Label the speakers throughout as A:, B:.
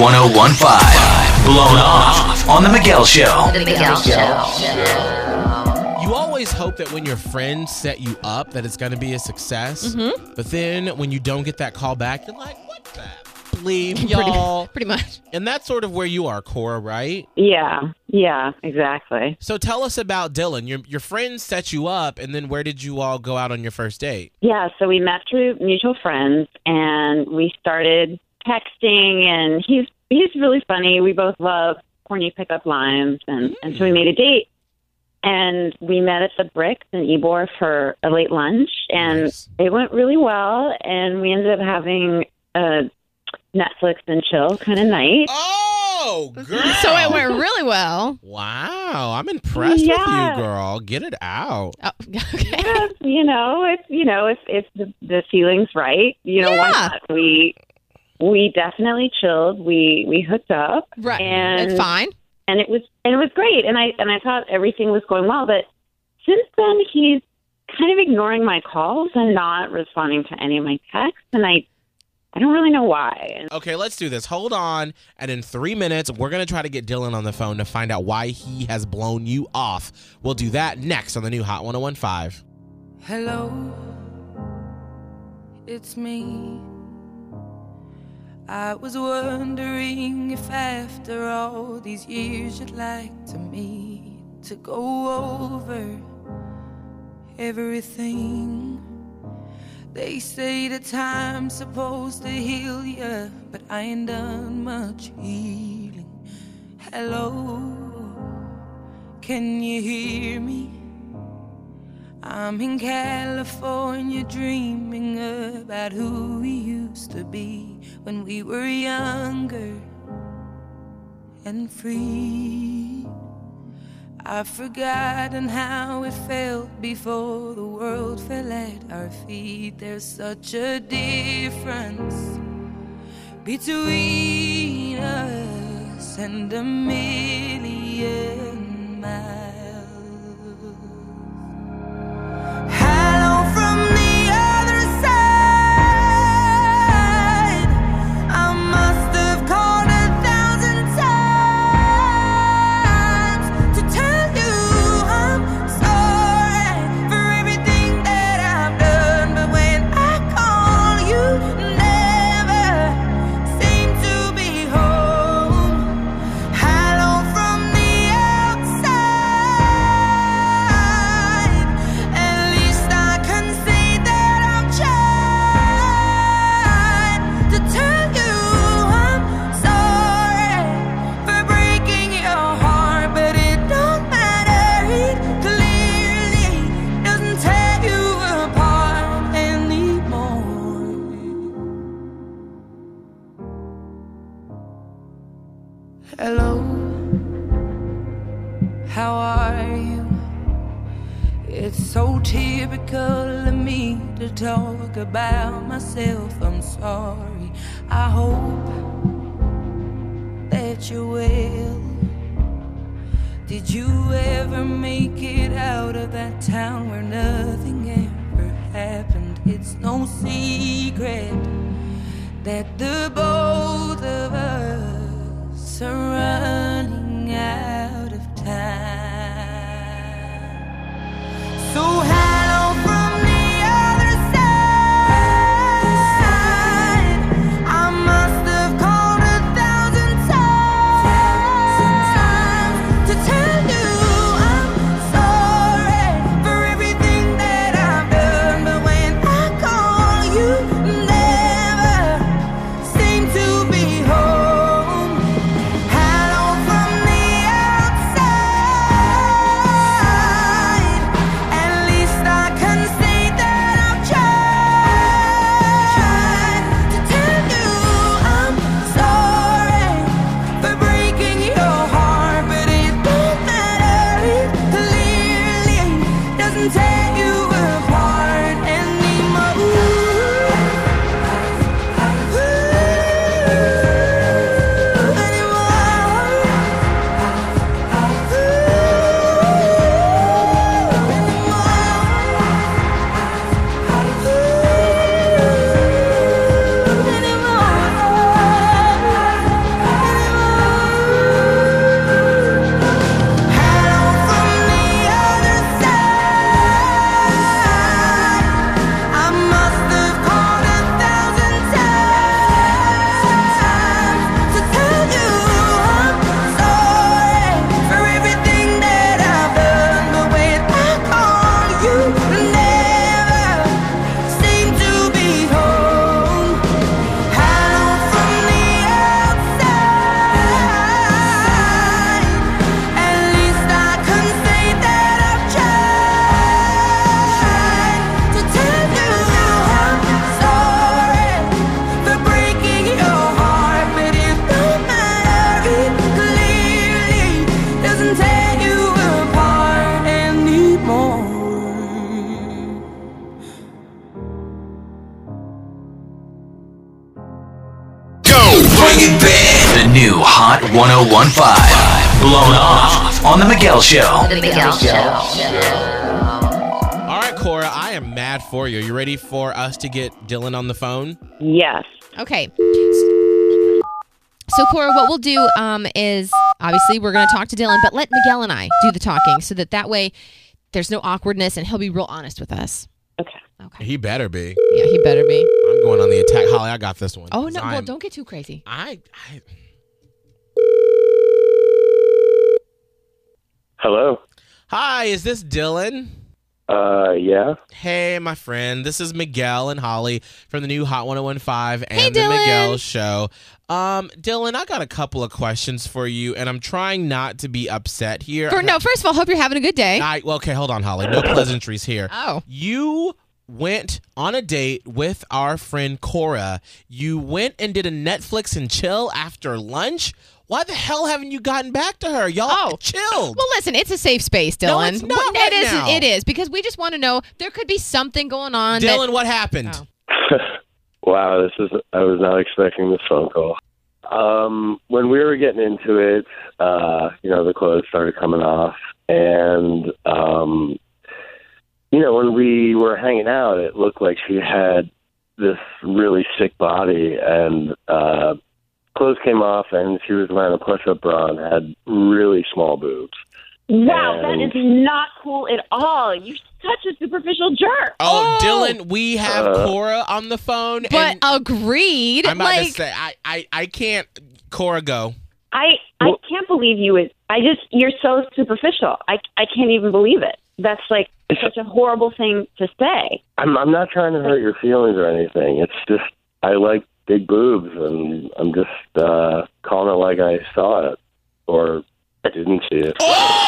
A: 1015. Blown Off on The Miguel Show.
B: The Miguel Show.
C: You always hope that when your friends set you up that it's going to be a success.
D: Mm-hmm.
C: But then when you don't get that call back, you're like, what the bleep, y'all?
D: Pretty much.
C: And that's sort of where you are, Cora, right?
E: Yeah, exactly.
C: So tell us about Dylan. Your friends set you up, and then where did you all go out on your first date?
E: Yeah, so we met through mutual friends, and we started texting, and he's really funny. We both love corny pickup lines, and so we made a date. And we met at the Bricks in Ybor for a late lunch, and
C: Nice.
E: it went really well, and we ended up having a Netflix and chill kind of night.
C: Oh, girl.
D: So it went really well.
C: Wow, I'm impressed with
E: Yeah.
C: you, girl. Get it out.
D: Oh, okay.
E: If the feeling's right, why
D: Yeah.
E: not? We definitely chilled. We hooked up,
D: Right.
E: And
D: It's fine.
E: and it was great. And I thought everything was going well. But since then, he's kind of ignoring my calls and not responding to any of my texts, and I don't really know why.
C: Okay, let's do this. Hold on. And in 3 minutes, we're going to try to get Dylan on the phone to find out why he has blown you off. We'll do that next on the new Hot 1015.
F: Hello, it's me. I was wondering if after all these years you'd like to meet to go over everything. They say that time's supposed to heal ya, but I ain't done much healing. Hello, can you hear me? I'm in California dreaming about who we used to be when we were younger and free. I've forgotten how it felt before the world fell at our feet. There's such a difference between us and a million miles. Hello from the other side. I must have called 1,000 times to tell you I'm sorry for everything that I've done. But when I call, you never seem to be home. Hello from the outside. At least I can say that I've tried to tell you I'm sorry for breaking your heart, but it don't matter. It clearly doesn't tear you apart anymore. Hello, how are you? It's so typical of me to talk about myself. I'm sorry. I hope that you're well. Did you ever make it out of that town where nothing ever happened? It's no secret that the both of us are running out of time. So hello from the other side. I must have called 1,000 times to tell you I'm sorry for everything that I've done. But when I call, you never
A: new Hot 101.5. Blown Off on The Miguel Show.
B: The Miguel Show.
C: All right, Cora, I am mad for you. You ready for us to get Dylan on the phone?
E: Yes.
D: Okay. So, Cora, what we'll do is, obviously, we're going to talk to Dylan, but let Miguel and I do the talking so that way there's no awkwardness and he'll be real honest with us.
E: Okay.
C: He better be.
D: Yeah, he better be.
C: I'm going on the attack. Holly, I got this one.
D: Oh, no. Well, don't get too crazy.
G: Hello.
C: Hi, is this Dylan?
G: Yeah.
C: Hey, my friend. This is Miguel and Holly from the new Hot 101.5 and
D: Hey,
C: the
D: Dylan.
C: Miguel Show. Dylan, I got a couple of questions for you, and I'm trying not to be upset here.
D: First of all, hope you're having a good day.
C: Okay, hold on, Holly. No pleasantries here.
D: Oh.
C: You went on a date with our friend Cora. You went and did a Netflix and chill after lunch. Why the hell haven't you gotten back to her? Y'all chilled.
D: Well, listen, it's a safe space, Dylan.
C: No, it's not
D: Well,
C: right now.
D: It is, because we just want to know there could be something going on.
C: Dylan, what happened?
D: Oh.
G: Wow, I was not expecting this phone call. When we were getting into it, the clothes started coming off, and when we were hanging out, it looked like she had this really sick body, and clothes came off, and she was wearing a push-up bra and had really small boobs.
E: Wow, that is not cool at all. You're such a superficial jerk.
C: Oh, Dylan, we have Cora on the phone.
D: But
C: and
D: agreed.
C: I'm about to say, I can't. Cora, go.
E: I can't believe you. You're so superficial. I can't even believe it. That's like such a horrible thing to say.
G: I'm not trying to hurt your feelings or anything. It's just I like big boobs, and I'm just calling it like I saw it or didn't see it.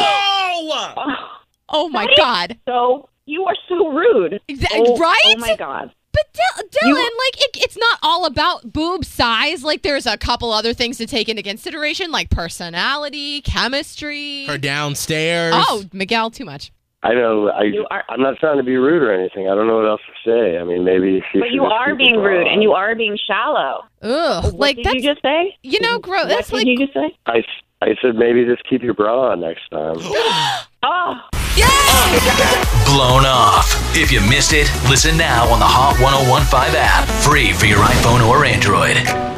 D: Oh my God.
E: So you are so rude.
D: Right?
E: Oh my God.
D: But Dylan, it's not all about boob size. Like, there's a couple other things to take into consideration, like personality, chemistry.
C: Her downstairs.
D: Oh, Miguel, too much.
G: I know. I'm not trying to be rude or anything. I don't know what else to say. I mean, maybe she.
E: But you are being rude, and you are being shallow.
D: Ugh.
E: What did you just say?
D: Gross. That's
E: what did you just say?
G: I said maybe just keep your bra on next time.
E: Oh.
A: Blown Off. If you missed it, listen now on the Hot 101.5 app. Free for your iPhone or Android.